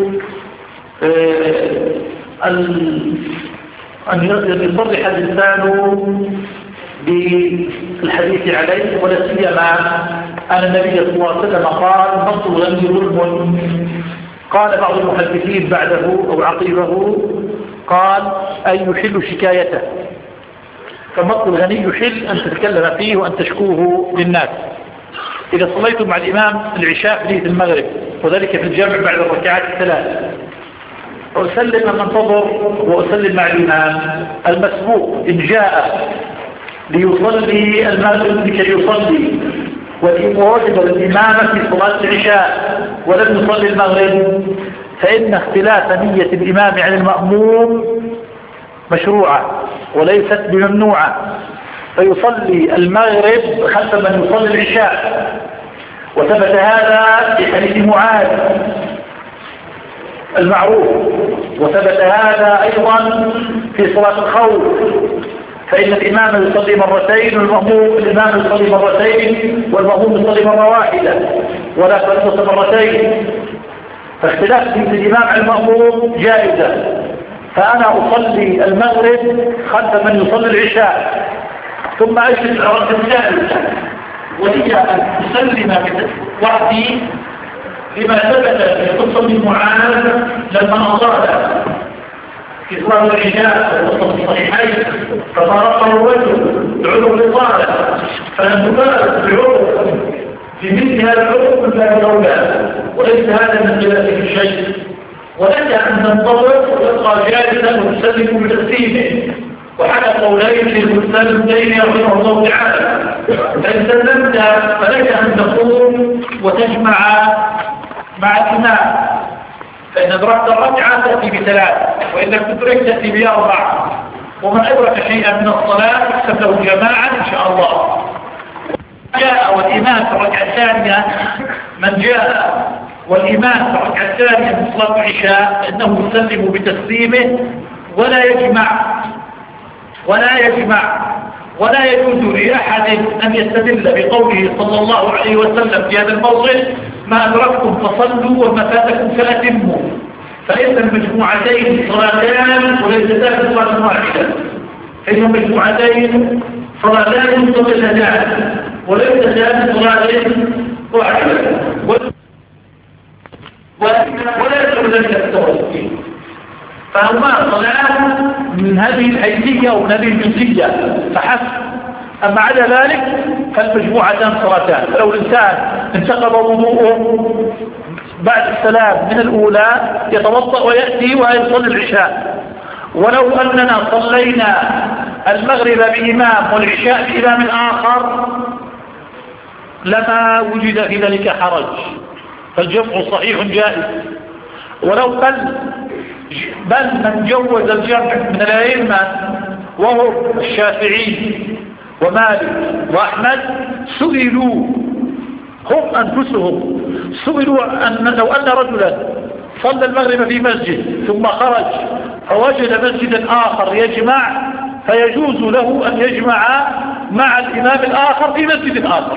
أن يصرح الإنسان بالحديث عليه، ولا سيما أن النبي صلى الله عليه وسلم قال نص الغني ظلم. قال بعض المحدثين بعده أو عقيبه قال أن يحل شكايته، فمص الغني يحل أن تتكلم فيه وأن تشكوه للناس. إذا صليت مع الإمام العشاء في المغرب وذلك في الجامع بعد الركعات الثلاث، أسلم من انتظر وأسلم مع الإمام المسبوق إن جاء ليصلي المغرب لكي يصلي ووجد الإمام في صلاة العشاء ولم يصلي المغرب، فإن اختلاف نية الإمام عن المأموم مشروعة وليست بممنوعة، فيصلي المغرب خلف من يصلي العشاء. وثبت هذا في حديث معاذ المعروف، وثبت هذا أيضا في صلاة الخوف، فإن الإمام يصلي مرتين والإمام يصلي مرتين والمأموم يصلي مرة واحدة ولا فريضة مرتين، فاختلاف في الإمام عن المأموم جائزة. فأنا أصلي المغرب خلف من يصلي العشاء، ثم أجلس الثالث وهي أن أسلم وحدي لما ثبت في قصة معاذ لما أطال في صلاة العشاء وقصة الصحيحين ففارقه الرجل بعذر الإطالة، فلم تبارك بعذر في مثل هذا العذر من باب الأولى، وليس هذا من خلافه شيء، ولك أن تنتظر وتبقى جالسا وتسلم بتسليمه. وحكى قولين للإسلام الدين رحمه الله تعالى، فإن سلمت فلك أن تقوم وتجمع مع الإمام، فإن أدركت الركعة تأتي بثلاث، وإن لم تدرك تأتي بأربعة، ومن أدرك شيئا من الصلاة يكتب له جماعة إن شاء الله. جاء والإمام في الركعة الثانية، من جاء والإمام في الركعة الثانية من صلاة العشاء إنه يسلم بتسليمه ولا يجوز لأحد أن يستدل بقوله صلى الله عليه وسلم في هذا الموضع: ما أدركتم فصلوا وما فاتكم فأتموا. فإن المجموعتين صلاتان وليستا صلاة واحدة، إن المجموعتين صلاتان مستقلتان وليستا صلاة واحدة، ولا يدخل ذلك التوسل. فهما صلاة من هذه الحيثية أو من هذه الجنسية فحسب. أما على ذلك فالمجموعتان صلاتان. لو الإنسان انتقض وضوءه بعد السلام من الأولى يتوضأ ويأتي ويصلي العشاء. ولو أننا صلينا المغرب بإمام والعشاء بإمام آخر لما وجد في ذلك حرج، فالجمع صحيح جائز. ولو بل من جوز الجمع من الأئمة وهم الشافعي ومالك وأحمد سئلوا هم أنفسهم أن لو أن رجلا صلى المغرب في مسجد ثم خرج فوجد مسجدا آخر يجمع، فيجوز له أن يجمع مع الإمام الآخر في مسجد آخر،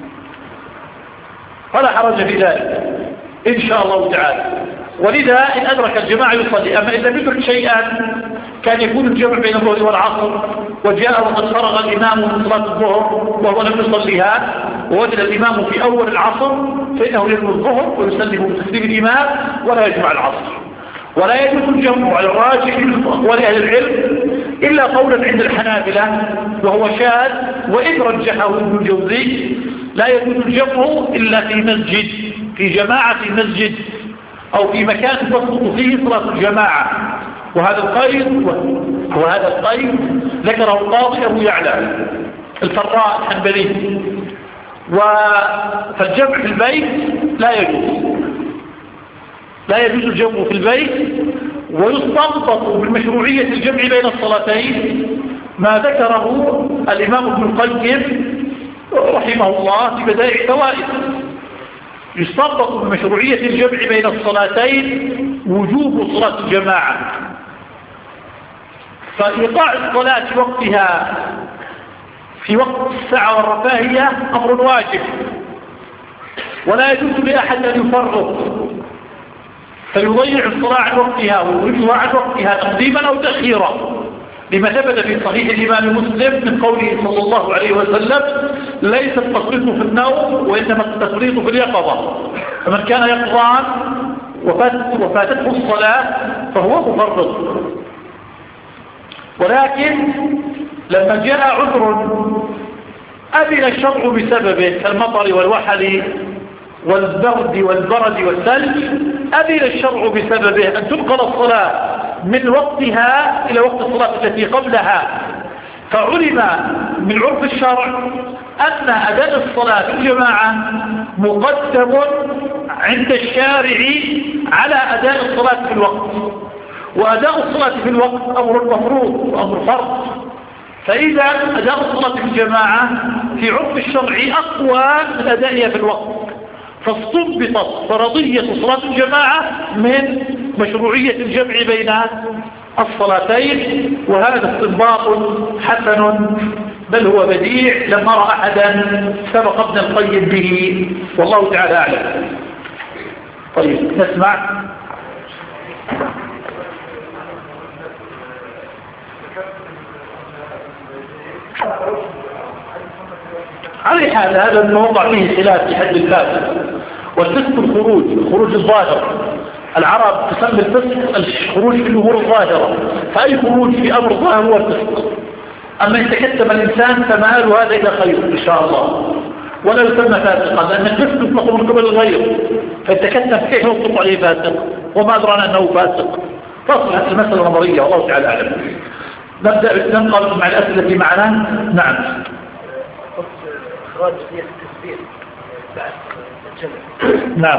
فلا حرج في ذلك إن شاء الله تعالى. ولذا إن أدرك الجماعة يصلي. أما إذا يدرك شيئا كان يكون الجمع بين الظهر والعصر وجاء وقد فرغ الإمام من صلاة الظهر وهو لم يصليها ووجد الإمام في أول العصر، فإنه ينوي الظهر ويسلم بتسليم الإمام ولا يجمع العصر. ولا يجوز الجمع على الراجح من أقوال أهل العلم إلا قولا عند الحنابلة وهو شاذ، وإن رجحه ابن الجوزي لا يجوز الجمع إلا في مسجد، في جماعة مسجد أو في مكان تسقط فيه صلاة الجماعة. وهذا القيد ذكره القاضي أبو يعلى الفراء الحنبلي. فالجمع في البيت لا يجوز الجمع في البيت. ويستنبط بالمشروعية الجمع بين الصلاتين ما ذكره الإمام ابن القيم رحمه الله في بدائع الفوائد. يستنبط بمشروعية الجمع بين الصلاتين وجوب صلاة الجماعة، فإيقاع الصلاة في وقتها في وقت الساعة والرفاهية أمر واجب، ولا يجوز لأحد أن يفرط فيضيع الصلاة عن وقتها ويخرجها عن وقتها تقديما أو تأخيرا، لما ثبت في صحيح الإمام مسلم من قوله صلى الله عليه وسلم: ليس التفريط في النوم وإنما التفريط في اليقظة، فمن كان يقظان وفاتته الصلاة فهو مفرط. ولكن لما جاء عذر أذن الشرع بسببه كالمطر والوحل والبرد والبرد والثلج، أذن الشرع بسببه أن تنقل الصلاة من وقتها إلى وقت الصلاة التي قبلها. فعلم من عرف الشرع أن أداء الصلاة في الجماعة مقدم عند الشارع على أداء الصلاة في الوقت، وأداء الصلاة في الوقت أمر مفروض وأمر فرض. فإذا أداء الصلاة في الجماعة في عرف الشرع أقوى من أدائها في الوقت، فاستنبطت فرضية صلاة الجماعة من مشروعية الجمع بين الصلاتين. وهذا استنباط حسن بل هو بديع لم أرى أحدا سبق ابن القيم به، والله تعالى أعلم. طيب نسمع. على حال هذا الموضع فيه خلاف في حد الفاسق. والفسق الخروج الظاهر. العرب تسمي الفسق الخروج في الأمور الظاهرة، فأي خروج في أمر ظاهر هو الفسق. أما إن تكتم الإنسان فمآل هذا إلى خير إن شاء الله، ولا يسمى فاسقا، لأن الفسق يطلق من قبل الغير، فيتكتم كيف يطلق عليه فاسق وما أدرانا أنه فاسق. فأصبحت المسألة نظرية والله تعالى أعلم. نبدأ ننقل مع الأسئلة التي معنا. نعم. إخراج نية التكبير بعد الجمع. نعم.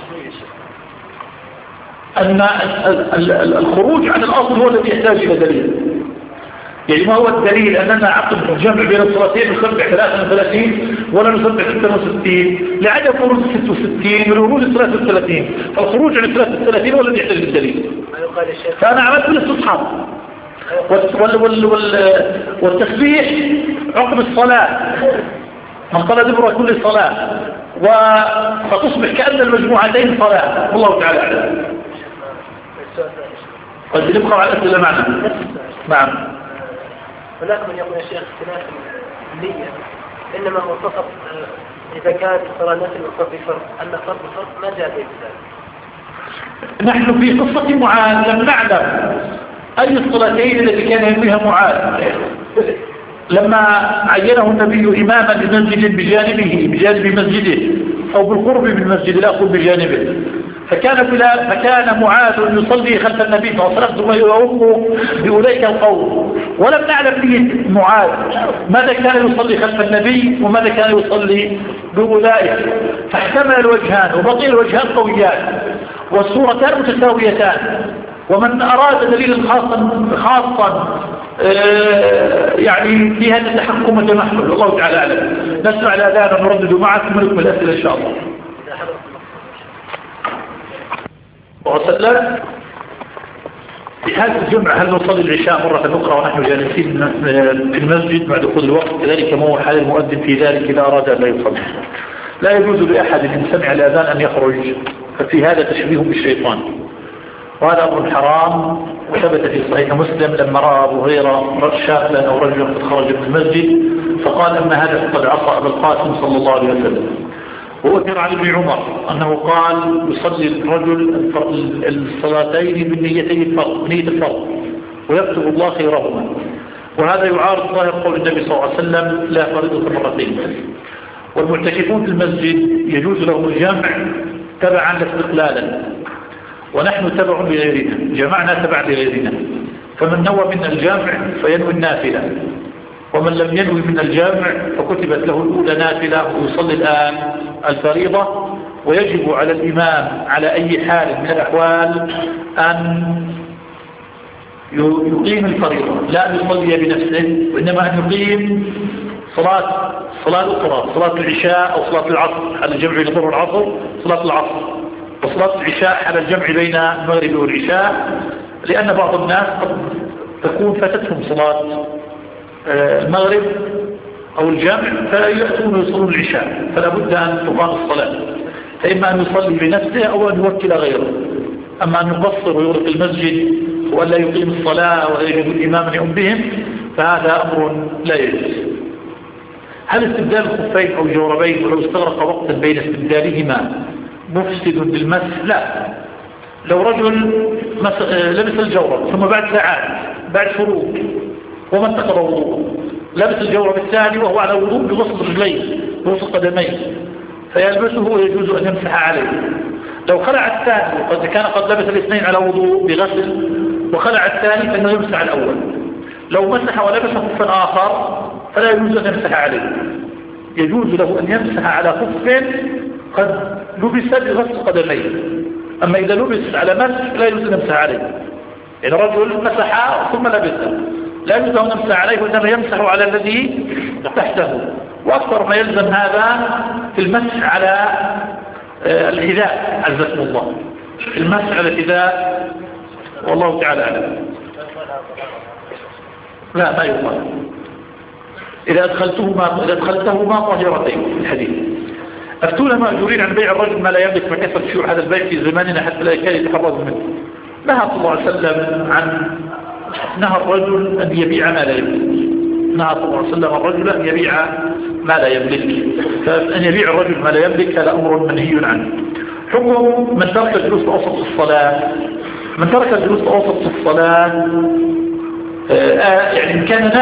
أن الخروج عن الأصل هو الذي يحتاج إلى دليل. يعني ما هو الدليل أننا عقد الجمع بين الصلاتين نسبح 33 ولا نسبح 66 لعدم ورود 66 من ورود 33، فالخروج عن 33 هو الذي يحتاج للدليل. فأنا عملت بالاستصحاب والتسبيح عقب الصلاة من قال دبر كل صلاة، فتصبح كأن المجموعتين صلاة. والله تعالى أعلم. قد نبقى على الأسئلة معنا. نعم. هناك من يقول يا شيخ اختلاف النية إنما هو فقط إذا كانت الصلاة نفل وفرض فرض، أما فرض ما جاء به ذلك. نحن في قصة معاذ لم نعلم أي الصلاتين التي كان ينويها معاذ لما عينه النبي إماما لمسجد بجانب مسجده أو بالقرب من المسجد لا أقول بجانبه، فكان معاذ يصلي خلف النبي صلى الله عليه وسلم ثم يؤمه بأولئك القوم، ولم نعلم نية معاذ ماذا كان يصلي خلف النبي وماذا كان يصلي بأولئك، فاحتمل الوجهان وبقي الوجهان قويان والصورتان متساويتان. ومن أراد دليلا خاصا يعني في هذا التحكم والتمحل والله تعالى أعلم. نسمع الأذان ونردد معك ثم نكمل الأسئلة إن شاء الله. وسلم في هذا الجمعة هل نصلي العشاء مرة أخرى ونحن جالسين في المسجد بعد دخول الوقت؟ كذلك ما هو حال المؤذن في ذلك إذا أراد أن لا يصلي؟ لا يجوز لأحد إن سمع الأذان أن يخرج، ففي هذا تشبيه بالشيطان، وهذا أمر حرام. وثبت في صحيح مسلم لما رأى أبو هريرة شابا أو رجلا قد خرج من المسجد فقال أن هذا قد عصى أبا القاسم صلى الله عليه وسلم. وذكر عن ابن عمر أنه قال يصلي الرجل الصلاتين بالنيتين الفرض، نية الفرض، ويكتب الله خيرهما. وهذا يعارض ظاهر قول النبي صلى الله عليه وسلم لا فريضة مرتين. والمعتكفون في المسجد يجوز لهم الجمع تبعا لاستقلالا، ونحن تبع لغيرنا، جمعنا تبع لغيرنا، فمن نوى من الجمع فينوي النافلة، ومن لم ينوي من الجمع فكتبت له الأولى نافلة ويصلي الآن الفريضة. ويجب على الإمام على أي حال من الأحوال أن يقيم الفريضة، لا أن يصلي بنفسه، وإنما أن يقيم صلاة أخرى، صلاة العشاء أو صلاة العصر على الجمع بين الظهر والعصر، صلاة العصر، وصلاة العشاء على الجمع بين المغرب والعشاء، لأن بعض الناس قد تكون فاتتهم صلاة المغرب أو الجمع فيأتون ويصلون العشاء، فلا بد أن تقام الصلاة، فإما أن يصلي بنفسه أو أن يوكل غيره. أما أن يقصر ويغلق المسجد ولا يقيم الصلاة ولا يجب الإمام أن يقوم بهم فهذا أمر لا يجوز. هل استبدال الخفين أو الجوربين ولو استغرق وقتا بين استبدالهما مفسد للمسح؟ لا. لو رجل لبس الجورب ثم بعد ساعات بعد فروق وما انتقض وضوءه لبس الجورب الثاني وهو على وضوء بغسل رجليه بغسل قدميه فيلبسه ويجوز أن يمسح عليه. لو خلع الثاني وقد كان قد لبس الاثنين على وضوء بغسل وخلع الثاني فإنه يمسح الأول. لو مسح ولبس خفا آخر فلا يجوز أن يمسح عليه، يجوز له أن يمسح على خف قد لبس بغسل قدميه. أما إذا لبس على مسح لا يجوز أن يمسح عليه. إن رجل مسح ثم لبسه لا يجوز أن يمسح عليه، وإنما يمسح على الذي تحته. وأكثر ما يلزم هذا في المسح على الحذاء عزكم الله، المسح على الحذاء والله تعالى أعلم. لا ما يقال إذا أدخلتهما طاهرتين في الحديث. أفتونا مأجورين عن بيع الرجل ما لا يملك فكثر شيوع هذا البيع في زماننا حتى لا يكاد يتحرز منه. نهى صلى الله عليه وسلم نهى الرجل أن يبيع ما لا يملك، نهى صلى الله عليه وسلم الرجل أن يبيع ما لا يملك، فأن يبيع الرجل ما لا يملك هذا أمر منهي عنه. حكم من ترك الجلوس أوسط الصلاة. من ترك الجلوس أوسط الصلاة يعني إن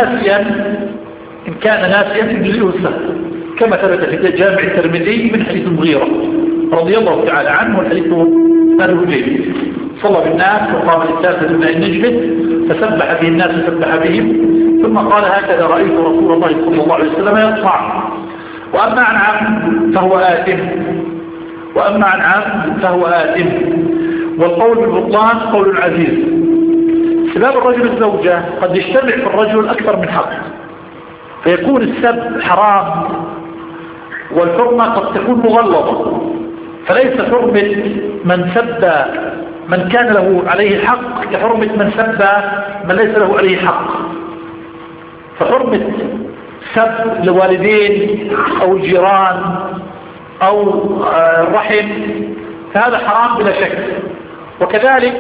كان ناسيا يجلس كما ثبت في جامع الترمذي من حديث المغيرة رضي الله تعالى عنه، والحديث هذا جيد. صلى بالناس وقام للثالثة دون أن يجلس فسبح به الناس وسبح بهم، ثم قال هكذا رأيت رسول الله صلى الله عليه وسلم يصنع. وأما عن عمد فهو آثم، وأما عن عمد فهو آثم. والقول بالبطلان قول عزيز. سباب الرجل الزوجة قد يجتمع في الرجل أكثر من حق، فيكون السب حرام، والحرمة قد تكون مغلظة، فليس حرمة من سب من كان له عليه حق كحرمة من سب من ليس له عليه حق. فحرمة سب الوالدين أو الجيران أو الرحم فهذا حرام بلا شك. وكذلك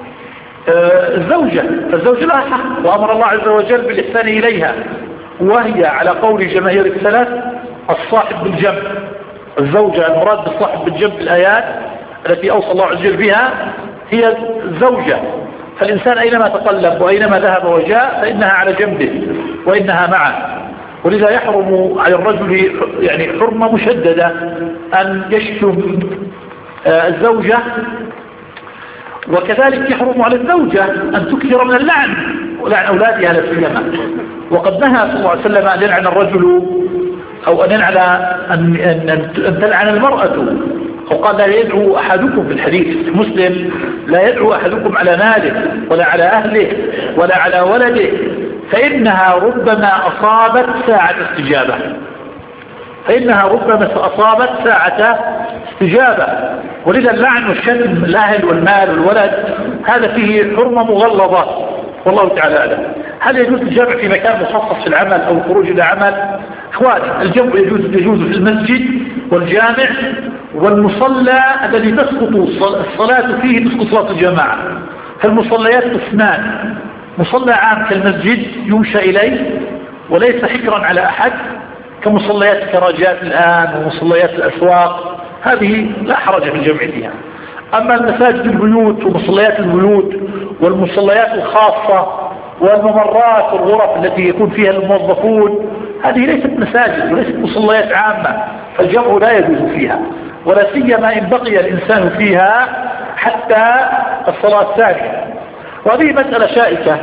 فالزوجة لها حق، وأمر الله عز وجل بالإحسان إليها، وهي على قول جماهير السلف الصاحب بالجنب. الزوجة المراد بالصاحب بالجنب الآيات التي أوصى الله عز وجل بها هي الزوجة. فالإنسان أينما تقلب وأينما ذهب وجاء فإنها على جنبه وإنها معه. ولذا يحرم على الرجل يعني حرمة مشددة أن يشتم الزوجة، وكذلك يحرم على الزوجة أن تكثر من اللعن ولعن أولادها لا سيما. وقد نهى صلى الله عليه وسلم أن يلعن الرجل أو أن تلعن المرأة، أو قال لا يدعو أحدكم في الحديث مسلم لا يدعو أحدكم على ماله ولا على أهله ولا على ولده، فإنها ربما أصابت ساعة استجابة. ولذا اللعن والشتم الأهل والمال والولد هذا فيه حرمة مغلظة، والله تعالى أعلم. هل يجوز الجمع في مكان مخصص في العمل أو الخروج إلى عمل؟ إخواني، الجمع يجوز في المسجد والجامع والمصلى الذي تسقط الصلاة فيه، تسقط صلاة الجماعة. فالمصليات قسمان: مصلى عام كالمسجد يمشى إليه وليس حكرا على أحد كمصليات الكراجات الآن ومصليات الأسواق، هذه لا حرج في الجمع فيها. أما المساجد البيوت ومصليات البيوت والمصليات الخاصة والممرات والغرف التي يكون فيها الموظفون، هذه ليست مساجد وليست مصليات عامة، فالجمع لا يجوز فيها، ولا سيما إن بقي الإنسان فيها حتى الصلاة الثانية. وهذه مسألة شائكة.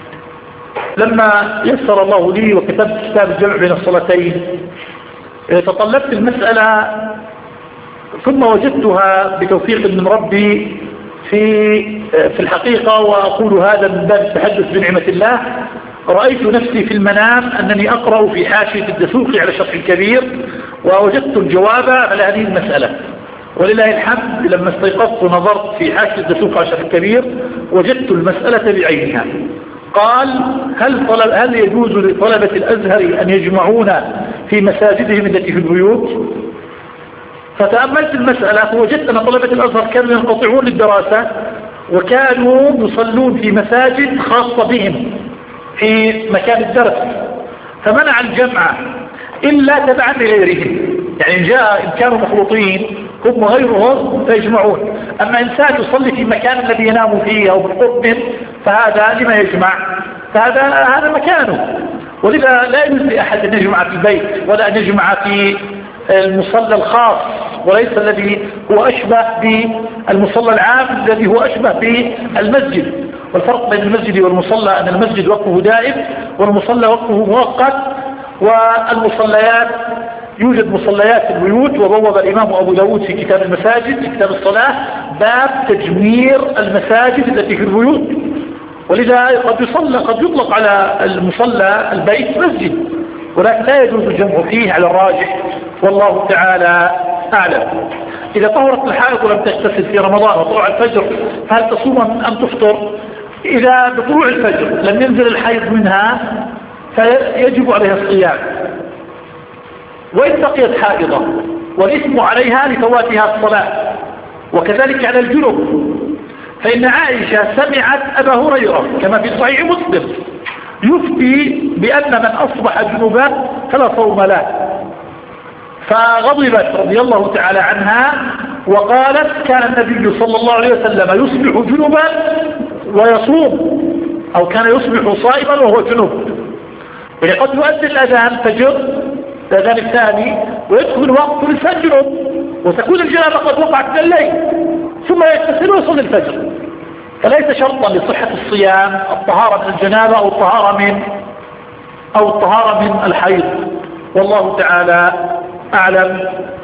لما يسر الله لي وكتبت كتاب الجمع بين الصلاتين تطلبت المسألة، ثم وجدتها بتوفيق من ربي في الحقيقة، وأقول هذا من باب التحدث بنعمة الله. رأيت نفسي في المنام أنني أقرأ في حاشية الدسوقي على شرح الكبير، ووجدت الجواب على هذه المسألة. ولله الحمد لما استيقظت ونظرت في حاشية الدسوقي على شرح الكبير وجدت المسألة بعينها. قال: هل يجوز لطلبة الأزهر أن يجمعون في مساجدهم التي في البيوت؟ فتأملت المسألة فوجدت أن طلبة الأزهر كانوا ينقطعون للدراسة وكانوا يصلون في مساجد خاصة بهم في مكان الدرس، فمنع الجمع إلا تبعا لغيرهم. يعني إن كانوا مخلوطين هم وغيرهم فيجمعون. أما إنسان يصلي في مكان الذي ينام فيه أو بالقرب منه فهذا لما يجمع، فهذا مكانه. ولذا لا يجوز لأحد أن يجمع في البيت ولا أن يجمع في المصلى الخاص، وليس الذي هو أشبه بالمصلى العام الذي هو أشبه بالمسجد. والفرق بين المسجد والمصلى أن المسجد وقفه دائم والمصلى وقفه مؤقت. والمصليات يوجد مصليات في البيوت، وبوب الإمام أبو داود في كتاب المساجد في كتاب الصلاة باب تجمير المساجد التي في البيوت. ولذا قد يطلق على المصلى البيت مسجد، ولكن لا يجوز الجمع فيه على الراجح، والله تعالى أعلم. إذا طهرت الحائض ولم تغتسل في رمضان وطلوع الفجر فهل تصوم أم تفطر؟ إذا بطلوع الفجر لم ينزل الحيض منها فيجب عليها الصيام، وإن بقيت حائضة والإثم عليها لفواتها الصلاة. وكذلك على الجنب، فإن عائشة سمعت أبا هريرة كما في صحيح مسلم يفتي بأن من أصبح جنبا فلا صوم له، فغضبت رضي الله تعالى عنها وقالت كان النبي صلى الله عليه وسلم يصبح جنبا ويصوم، أو كان يصبح صائما وهو جنوب. يعني قد يؤذن الأذان فجر الأذان الثاني ويدخل الوقت للفجر وتكون الجنابة قد وقعت من الليل ثم يغتسل ويصلي الفجر. فليس شرطا لصحة الصيام الطهارة من الجنابة أو الطهارة من الحيض. والله تعالى أعلم.